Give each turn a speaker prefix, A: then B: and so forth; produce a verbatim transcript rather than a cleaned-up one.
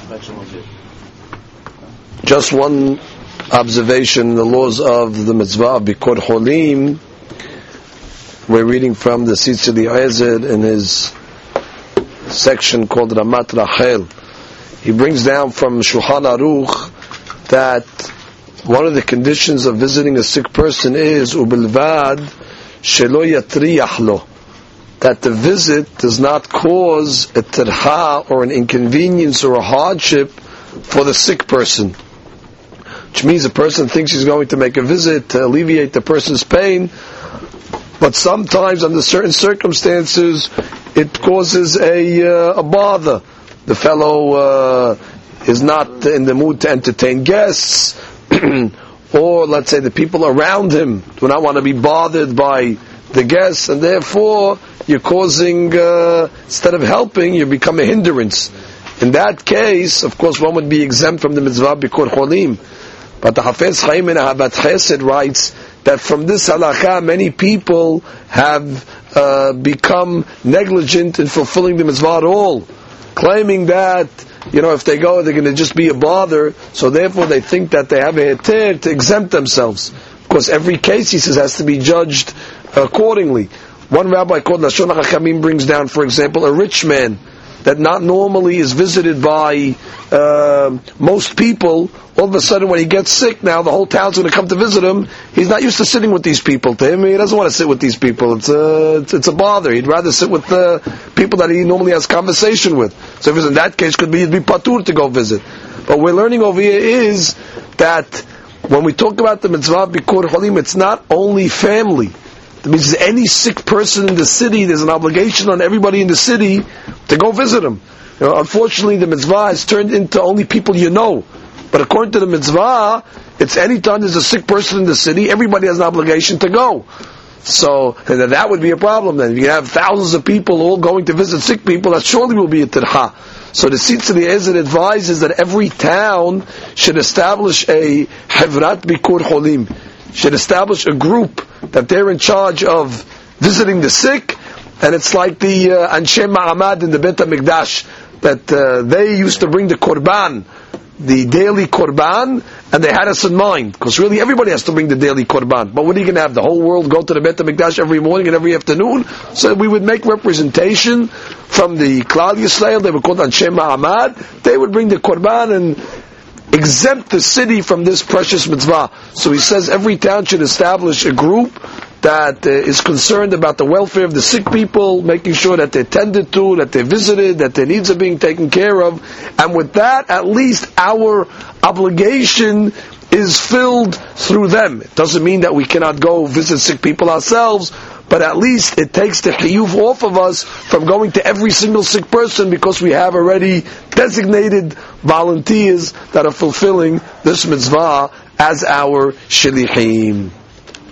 A: Just one observation: the laws of the mitzvah of Bikur Cholim. We're reading from the Tzitz Eliezer in his section called Ramat Rachel. He brings down from Shulchan Aruch that one of the conditions of visiting a sick person is ubilvad shelo yatriyach lo, that the visit does not cause a tirha or an inconvenience or a hardship for the sick person. Which means a person thinks he's going to make a visit to alleviate the person's pain, but sometimes under certain circumstances it causes a, uh, a bother. The fellow uh, is not in the mood to entertain guests, or let's say the people around him do not want to be bothered by the guests, and therefore you're causing, uh, instead of helping, you become a hindrance. In that case, of course, one would be exempt from the mitzvah Bikur Cholim. But the Hafez Chaim in Ahavat Chesed writes that from this halakha, many people have uh, become negligent in fulfilling the mitzvah at all, claiming that, you know, if they go, they're going to just be a bother, so therefore they think that they have a heter to exempt themselves. Of course, every case, he says, has to be judged accordingly. One rabbi called Lashon HaChamim brings down, for example, a rich man that not normally is visited by uh, most people. All of a sudden, when he gets sick, now the whole town's going to come to visit him. He's not used to sitting with these people. To him, he doesn't want to sit with these people. It's a, it's, it's a bother. He'd rather sit with the people that he normally has conversation with. So if it's in that case, could be he'd be patur to go visit. But what we're learning over here is that when we talk about the mitzvah Bikur Cholim, it's not only family. That means any sick person in the city, there's an obligation on everybody in the city to go visit him. You know, unfortunately, the mitzvah has turned into only people you know. But according to the mitzvah, it's any time there's a sick person in the city, everybody has an obligation to go. So and that would be a problem then. If you have thousands of people all going to visit sick people, that surely will be a tirha. So the Tzitz Eliezer advises that every town should establish a Hevrat Bikur Cholim, should establish a group that they're in charge of visiting the sick, and it's like the uh, Anshe Ma'amad in the Beit HaMikdash, that uh, they used to bring the Korban, the daily Korban, and they had us in mind, because really everybody has to bring the daily Korban. But what are you going to have? The whole world go to the Beit HaMikdash every morning and every afternoon? So we would make representation from the Klal Yisrael, they were called Anshe Ma'amad, they would bring the Korban and exempt the city from this precious mitzvah. So he says every town should establish a group that uh, is concerned about the welfare of the sick people, making sure that they're tended to, that they're visited, that their needs are being taken care of. And with that, at least our obligation is filled through them. It doesn't mean that we cannot go visit sick people ourselves, but at least it takes the chiyuv off of us from going to every single sick person, because we have already designated volunteers that are fulfilling this mitzvah as our shlichim.